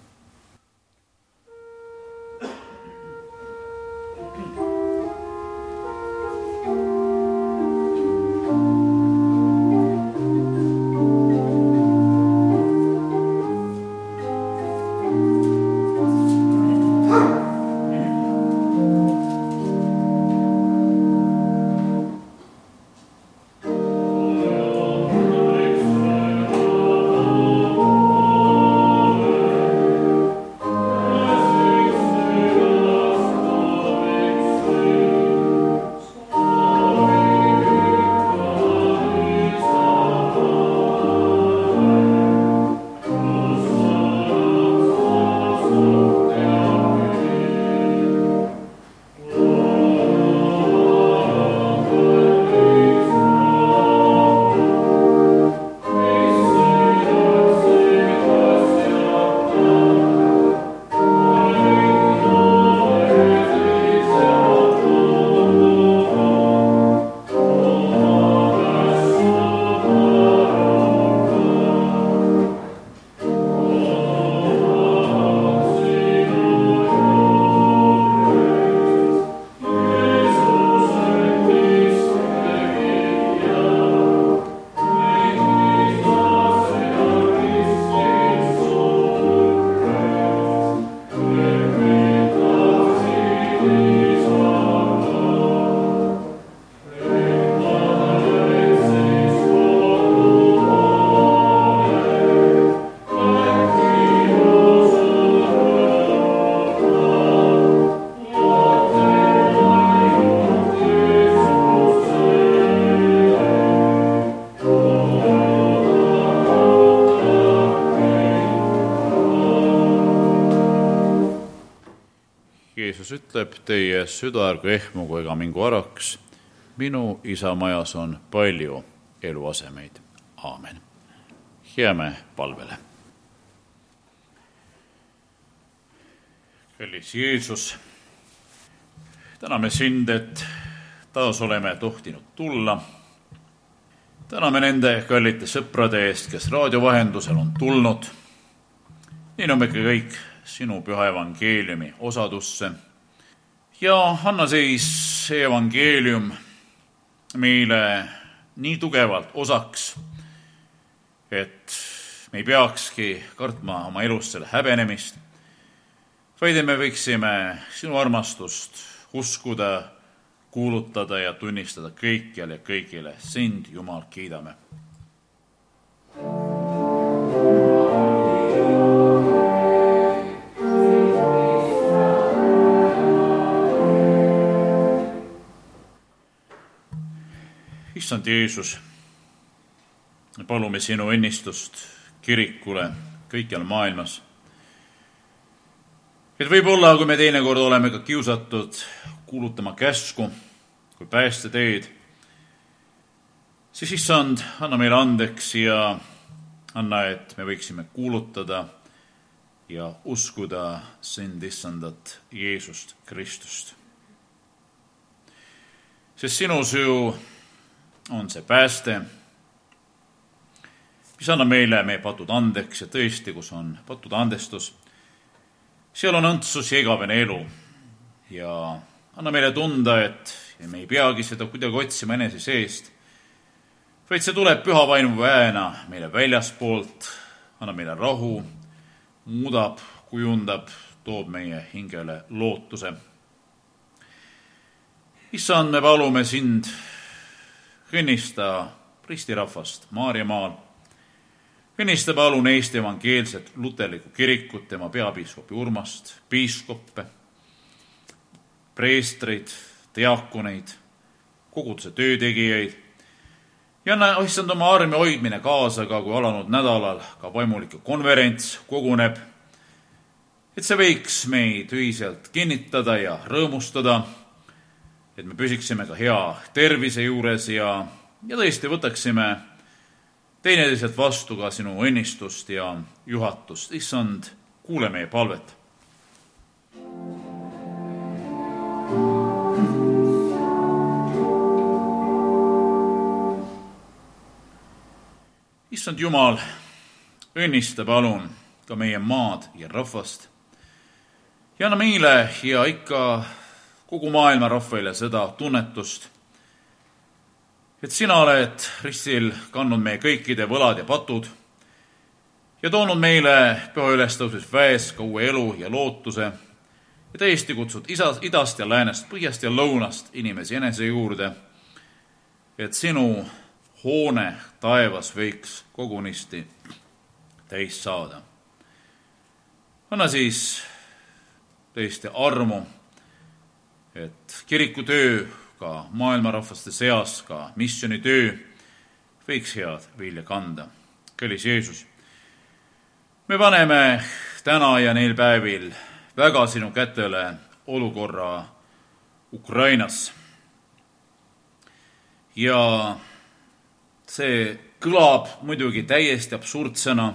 Ütleb teie südaärgu ehmugu ega mingu araks. Minu isa majas on palju eluasemeid. Aamen. Jääme palvele. Kallis Jeesus, täname sind, et taas oleme tohtinud tulla. Täname nende kallite sõprade eest, kes raadio vahendusel on tulnud. Nii on ikka kõik sinu püha evangeeliumi osadusse. Ja anna siis see evangeelium meile nii tugevalt osaks, et me ei peakski kartma oma elust selle häbenemist, vaid me võiksime sinu armastust uskuda, kuulutada ja tunnistada kõikjal ja kõigile. Sind, Jumal, kiidame. Issand Jeesus, palume sinu õnnistust kirikule kõikjal maailmas. Et võib-olla, kui me teinekord oleme ka kiusatud kuulutama käsku kui päästeteed, siis issand, anna meile andeks ja anna, et me võiksime kuulutada ja uskuda sind, issandat Jeesust Kristust. Sest sinus ju on see pääste, mis annab meile meie patud andeks ja tõesti, kus on patud andestus, seal on õndsus ja igavene elu. Ja anna meile tunda, et me ei peagi seda kuidagi otsima enese seest, vaid see tuleb püha vaimu väena meile väljaspoolt, annab meile rahu, muudab, kujundab, toob meie hingele lootuse. Issand, me palume sind, õnnista ristirahvast Maarjamaal. Õnnista palun Eesti evangeelset luterlikku kirikut, tema peapiiskopi Urmast, piiskoppe, preestreid, diaakoneid, koguduse töötegijaid. Ja anna, issand, oma armi hoidmine kaasa ka, kui alanud nädalal ka vaimulike konverents koguneb, et see võiks meid ühiselt kinnitada ja rõõmustada, et me püsiksime ka hea tervise juures ja tõesti võtaksime teineteiselt vastu ka sinu õnnistust ja juhatust. Issand, kuule meie palvet. Issand Jumal, õnnista palun ka meie maad ja rahvast ja anna meile ja ikka kogu maailma rahvaile seda tunnetust, et sina oled ristil kandnud meie kõikide võlad ja patud ja toonud meile püha ülestõusmisväes ka uue elu ja lootuse ja täiesti kutsud idast ja läänest, põhjast ja lõunast inimesi enese juurde, et sinu hoone taevas võiks kogunisti täis saada. Anna siis tõesti armu, et kirikutöö ka maailmarahvaste seas, ka missioonitöö võiks head vilja kanda. Kallis Jeesus, me paneme täna ja neil päevil väga sinu kätele olukorra Ukrainas. Ja see kõlab muidugi täiesti absurdsena,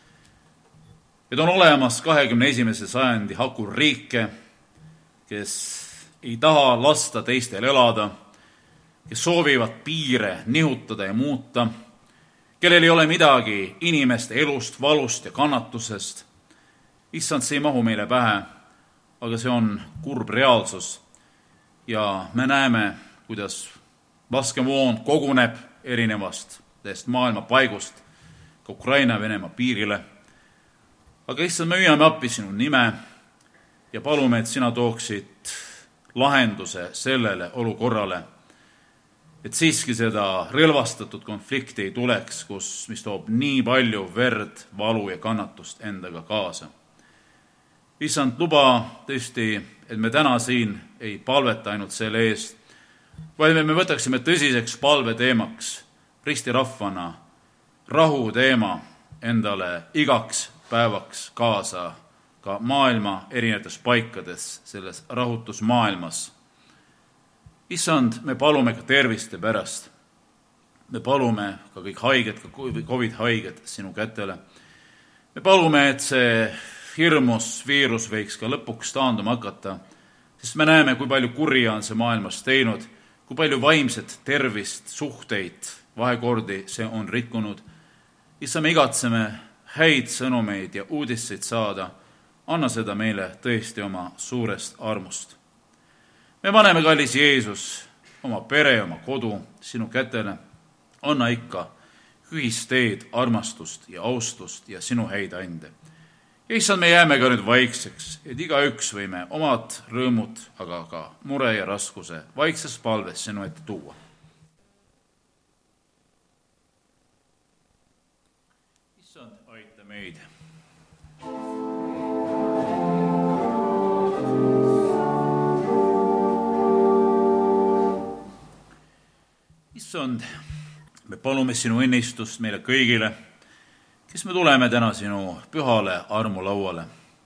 et on olemas 21. sajandi hakurriike, kes ei taha lasta teistel elada, kes soovivad piire nihutada ja muuta, kellel ei ole midagi inimeste elust, valust ja kannatusest. Issand, see ei mahu meile pähe, aga see on kurb reaalsus ja me näeme, kuidas laskemoon koguneb erinevast maailma paigust ka Ukraina-Venemaa piirile. Aga issand, me hüüame appi sinu nime ja palume, et sina tooksid lahenduse sellele olukorrale, et siiski seda relvastatud konflikti ei tuleks, mis toob nii palju verd, valu ja kannatust endaga kaasa. Issand, luba tõesti, et me täna siin ei palveta ainult selle eest, vaid me võtaksime tõsiseks palveteemaks ristirahvana rahu teema endale igaks päevaks kaasa ka maailma erinevates paikades, selles rahutus maailmas. Issand, me palume ka terviste pärast. Me palume ka kõik haiged, ka COVID-haiged sinu kätele. Me palume, et see hirmus viirus võiks ka lõpuks taanduma hakata, sest me näeme, kui palju kurja on see maailmas teinud, kui palju vaimset tervist, suhteid, vahekordi see on rikkunud. Issa, me igatseme häid sõnumeid ja uudiseid saada. Anna seda meile tõesti oma suurest armust. Me paneme, kallis Jeesus, oma pere, oma kodu sinu kätele. Anna ikka ühisteed, armastust ja austust ja sinu häid ande. Ja issand, me jääme ka nüüd vaikseks, et igaüks võime omad rõõmud, aga ka mure ja raskuse vaikses palves sinu ette tuua. Issand, aita meid. Issand, me palume sinu õnnistust meile kõigile, kes me tuleme täna sinu pühale armulauale.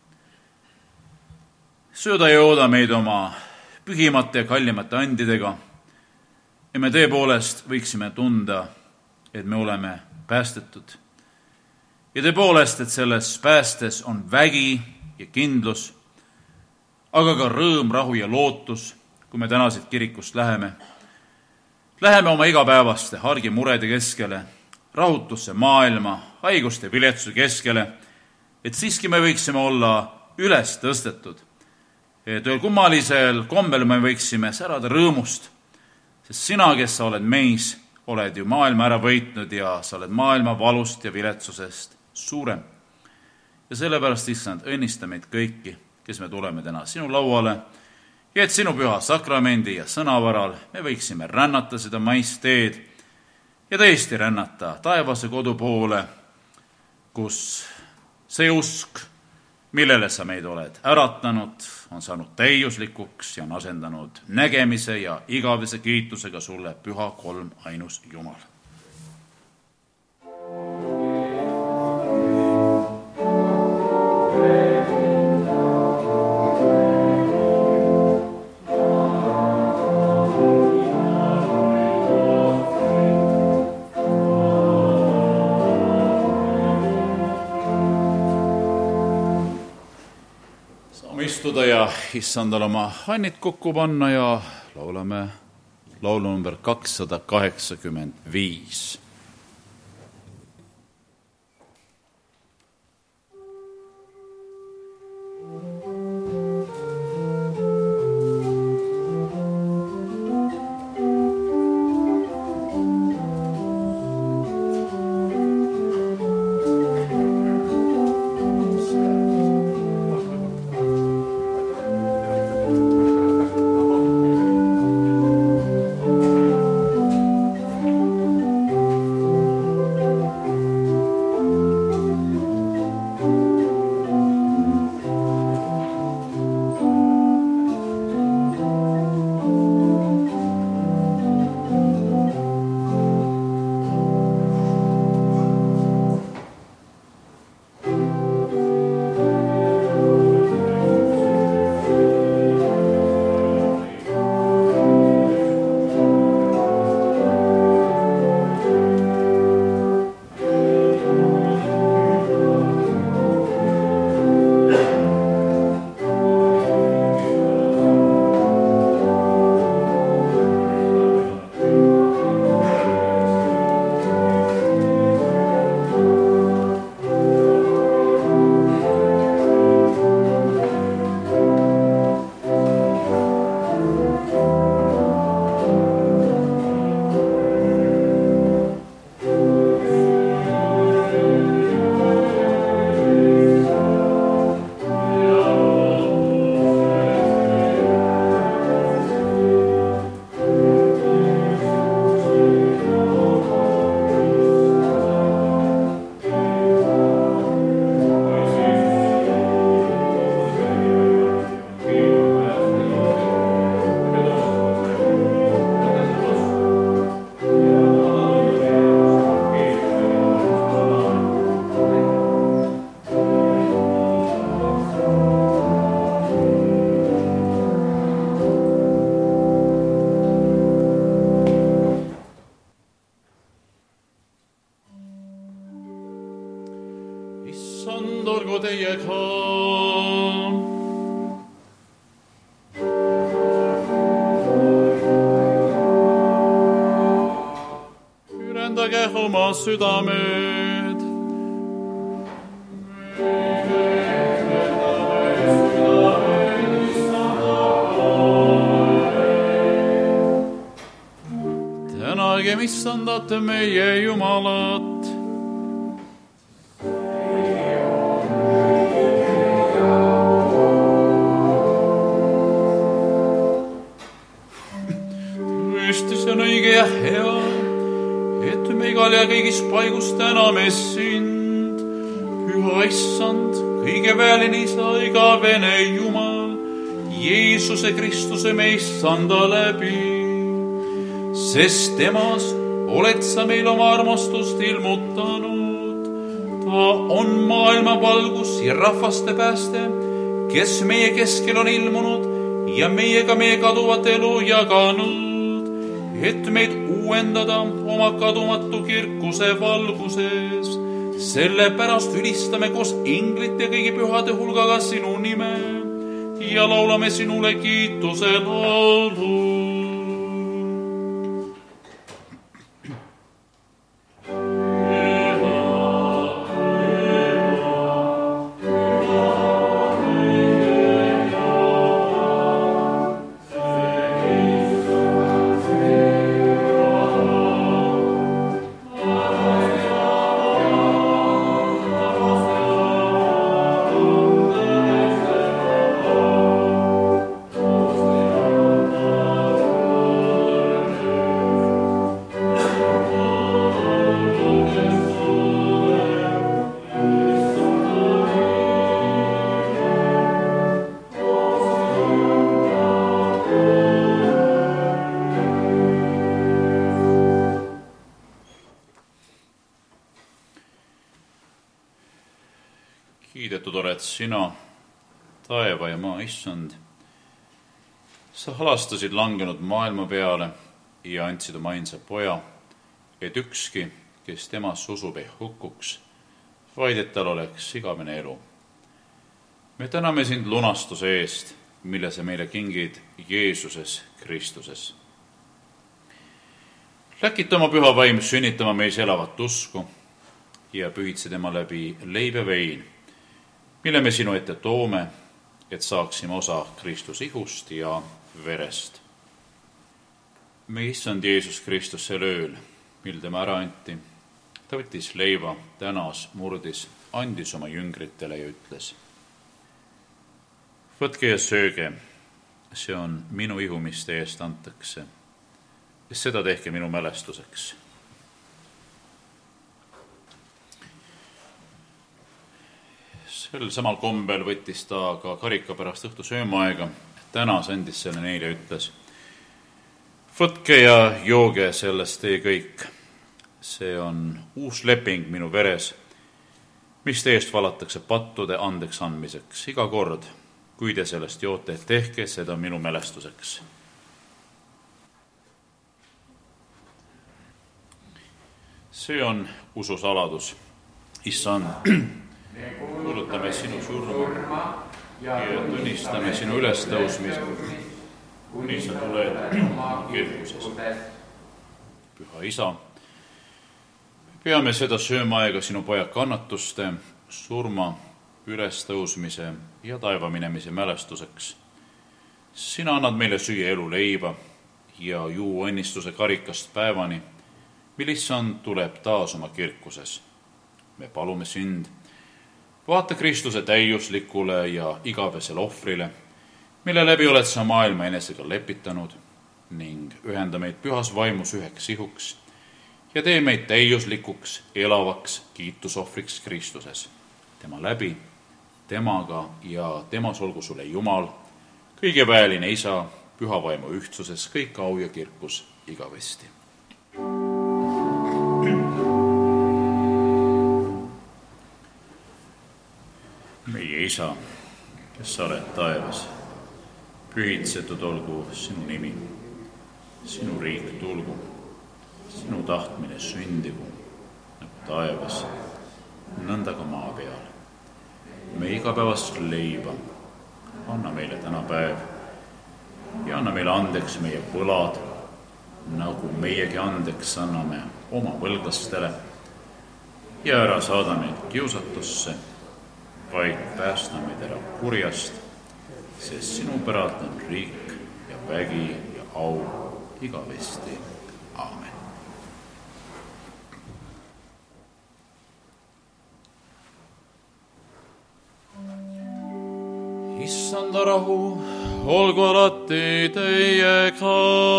Sööda ja jooda meid oma pühimate ja kallimate andidega ja me tõepoolest võiksime tunda, et me oleme päästetud. Ja tõepoolest, et selles päästes on vägi ja kindlus, aga ka rõõm, rahu ja lootus, kui me täna siit kirikust läheme. Läheme oma igapäevaste argimurede keskele, rahutusse maailma, haiguste ja viletsuse keskele, et siiski me võiksime olla üles tõstetud. Et ühel kummalisel kombel me võiksime särada rõõmust, sest sina, kes sa oled meis, oled ju maailma ära võitnud ja sa oled maailma valust ja viletsusest suurem. Ja sellepärast, issand, õnnista meid kõiki, kes me tuleme täna sinu lauale ja et sinu püha sakramendi ja sõnavaral me võiksime rännata seda maist-teed ja tõesti rännata taevase kodu poole, kus see usk, millele sa meid oled äratanud, on saanud täiuslikuks ja on asendanud nägemise ja igavese kiitusega sulle, püha kolm ainus Jumal. Istuda ja issandal oma annid kokku panna ja laulame laulu number 285. issand, olgu teiega. Ülendage oma südamed. Tänagem issandat meie Jumalat. Tõestis on õige ja hea, et me igal ja kõigis paigus täname sind, püha issand, kõige väeline isa, igavene Jumal, Jeesuse Kristuse me issanda läbi. Sest temast oled sa meil oma armastust ilmutanud. Ta on maailma valgus ja rahvaste pääste, kes meie keskel on ilmunud ja meiega meie kaduvat elu jaganud, et meid uuendada oma kadumatu kirkuse valguses. Sellepärast ülistame koos inglite kõigi pühade hulgaga sinu nime ja laulame sinule kiituse laulu. sina, taeva ja maa issand. Sa halastasid langenud maailma peale ja andsid oma ainsa poja, et ükski, kes temasse usub, ei hukkuks, vaid et tal oleks igavene elu. Me täname sind lunastuse eest, mille sa meile kingid Jeesuses Kristuses. Läkita oma püha vaim sünnitama meis elavat usku ja pühitse tema läbi leib ja vein, mille me sinu ette toome, et saaksime osa Kristuse ihust ja verest. Me issand Jeesus Kristus sel ööl, mil tema ära anti, ta võttis leiva, tänas, murdis, andis oma jüngritele ja ütles: võtke ja sööge, see on minu ihu, mis teie eest antakse, ja seda tehke minu mälestuseks. Sel samal kombel võttis ta ka karika pärast õhtusöömaaega, tänas, andis selle neile ja ütles: võtke ja jooge sellest teie kõik. See on uus leping minu veres, mis teie eest valatakse pattude andeks andmiseks. Iga kord, kui te sellest joote, tehke seda minu mälestuseks. See on ususaladus. Issand, kuulutame sinu surma ja tunnistame sinu ülestõusmist, kuni sa tuled kirkuses. Püha Isa, peame seda söömaaega sinu poja kannatuste, surma, ülestõusmise ja taeva minemise mälestuseks. Sina annad meile süüa elu leiba ja juu õnnistuse karikast päevani, mil issand tuleb taas oma kirkuses. Me palume sind, vaata Kristuse täiuslikule ja igavesele ohvrile, mille läbi oled sa maailma enesega lepitanud ning ühenda meid pühas vaimus üheks ihuks ja tee meid täiuslikuks, elavaks kiitusohvriks Kristuses. Tema läbi, temaga ja temas olgu sulle Jumal, kõige väeline Isa, püha vaimu ühtsuses, kõik au ja kirkus igavesti. Meie Isa, kes sa oled taevas, pühitsetud olgu sinu nimi, sinu riik tulgu, sinu tahtmine sündigu nagu taevas, nõnda ka maa peal. Me igapäevast leiba anna meile täna päev ja anna meile andeks meie võlad, nagu meiegi andeks anname oma võlglastele, ja ära saada meid kiusatusse, vaid päästa meid ära kurjast, sest sinu päralt on riik ja vägi ja au igavesti. Aamen. Issanda rahu, olgu alati teiega.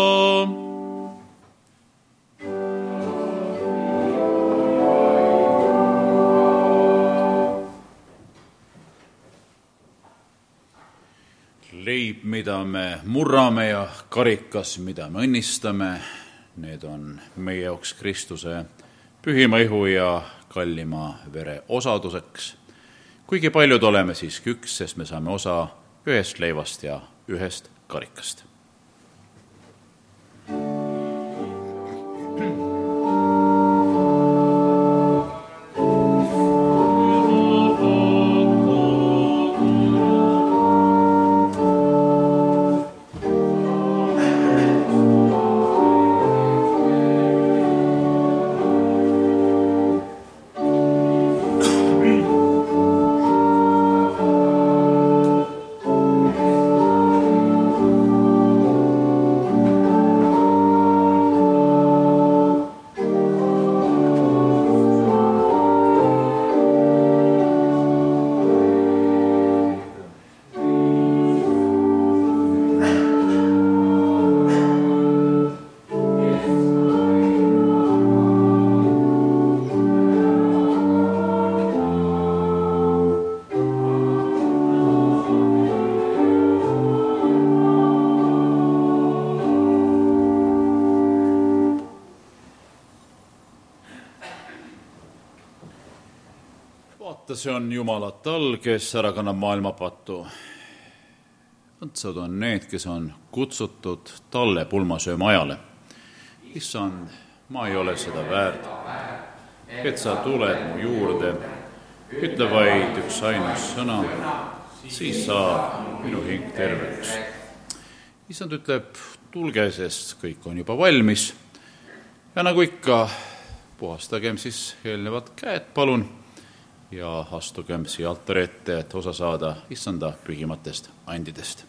Leib, mida me murrame ja karikas, mida me õnnistame, need on meie jaoks Kristuse pühima ihu ja kallima vere osaduseks. Kuigi paljud oleme siiski üks, sest me saame osa ühest leivast ja ühest karikast. vaata, see on Jumala tall, kes ära kannab maailma patu. Õndsad on need, kes on kutsutud talle pulmasööma ajale. Issand, ma ei ole seda väärt, et sa tuled mu juurde. Ütle vaid üks ainus sõna, siis saab minu hing terveks. Issand ütleb, tulge, sest kõik on juba valmis. Ja nagu ikka, puhastagem siis eelnevad käed, palun, ja astugem siia altari ette, et osa saada Issanda pühimatest andidest.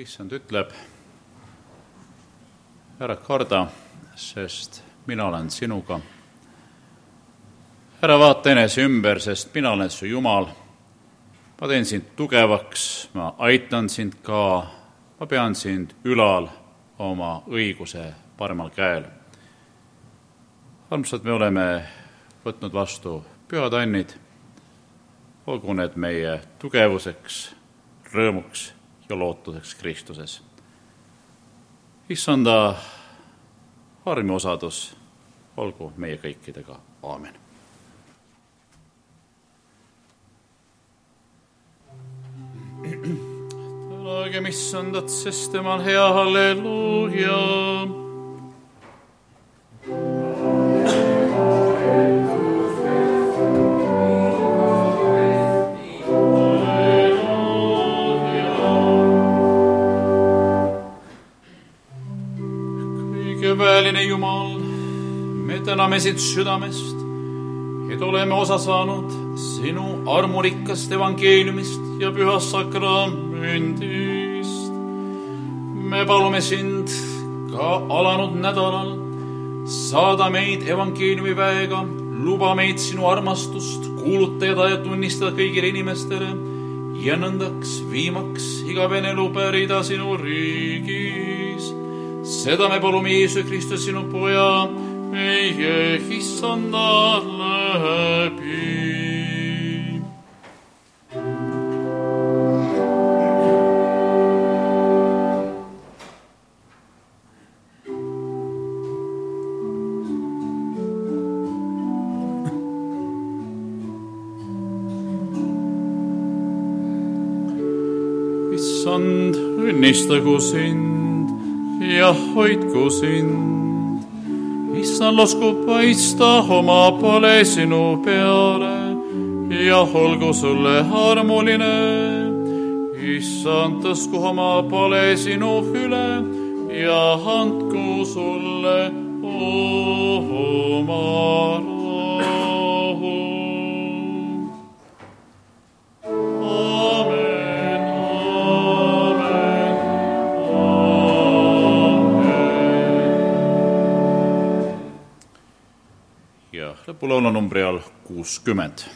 issand ütleb, ära karda, sest mina olen sinuga. Ära vaata enese ümber, sest mina olen su Jumal. Ma teen sind tugevaks, ma aitan sind ka, ma pean sind ülal oma õiguse paremal käel. Armsad, me oleme võtnud vastu pühad annid, olgu need meie tugevuseks, rõõmuks ja lootuseks Kristuses. Issanda armiosadus olgu meie kõikidega. Aamen. Tänagem issandat, sest temal hea, halleluuja. Väeline Jumal, me täname sind südamest, et oleme osa saanud sinu armurikkast evangeeliumist ja pühast sakramendist. Me palume sind ka alanud nädalal, saada meid evangeeliumi väega, luba meid sinu armastust kuulutada ja tunnistada kõigile inimestele ja nõndaks viimaks igavene elu pärida sinu riigis. Seda me palume Jeesus Kristus, sinu poja, meie issanda läbi. Issand, õnnistagu sind ja hoidku sind. Issand lasku paista oma pale sinu peale ja olgu sulle armuline. Issand tõsku oma pale sinu üle ja andku sulle oma rahu. Lõpulaulu numbri all 60.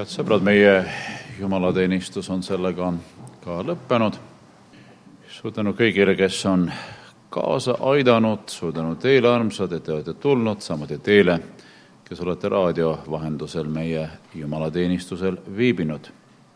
Head sõbrad, meie jumalateenistus on sellega ka lõppenud. Suur tänu kõigile, kes on kaasa aidanud, suur tänu teile, armsad, et te olete tulnud, samuti teile, kes olete raadio vahendusel meie jumalateenistusel viibinud.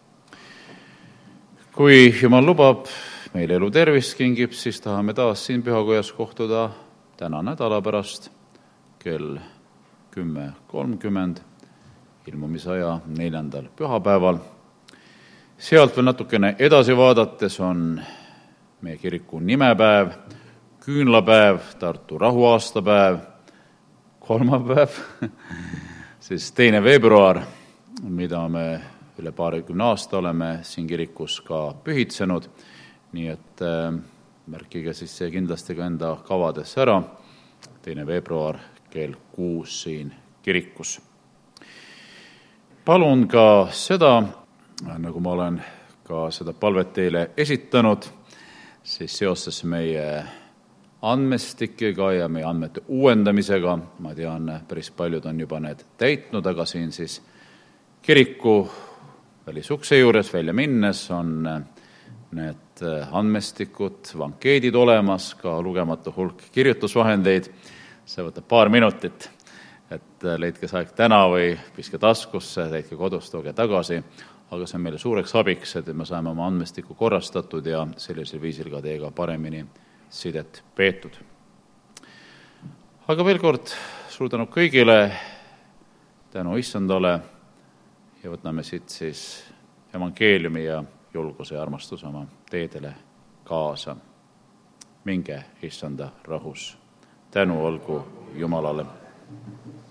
Kui Jumal lubab, meile elu tervist kingib, siis tahame taas siin pühakojas kohtuda täna nädala pärast kell 10.30 ilmumisaja 4. pühapäeval. Sealt veel natukene edasi vaadates on meie kiriku nimepäev, küünlapäev, Tartu rahuaastapäev, kolmapäev, siis 2. veebruar, mida me üle 20 aasta oleme siin kirikus ka pühitsenud, nii et märkige siis see kindlasti ka enda kavades ära, 2. veebruar kell 6 siin kirikus. Palun ka seda, nagu ma olen ka seda palvet teile esitanud, siis seoses meie andmestikega ja meie andmete uuendamisega, ma tean, päris paljud on juba need täitnud, aga siin siis kiriku välisukse juures välja minnes on need andmestikud, vankeedid olemas, ka lugematu hulk kirjutusvahendeid. See võtab paar minutit, et leidke see aeg täna või piske taskusse, leidke kodus, tooge tagasi, aga see on meile suureks abiks, et me saame oma andmestiku korrastatud ja sellisel viisil ka teiega paremini sidet peetud. Aga veel kord suur tänu kõigile, tänu Issandale ja võtame siit siis evangeeliumi ja julguse ja armastuse oma teedele kaasa. Minge Issanda rahus. Tänu olgu Jumalale.